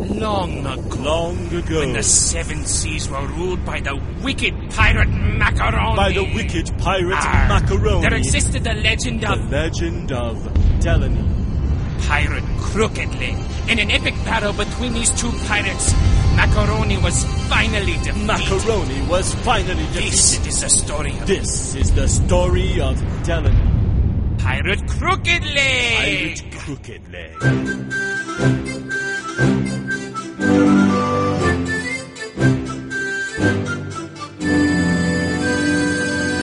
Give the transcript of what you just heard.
Long ago. Long ago. When the seven seas were ruled by the wicked pirate Macaroni. By the wicked pirate Macaroni. There existed the legend of... The legend of Delaney. Pirate Crooked Leg. In an epic battle between these two pirates, Macaroni was finally defeated. Macaroni was finally defeated. This is the story of... This is the story of Delaney. Pirate Crooked Leg. Pirate Crooked Leg.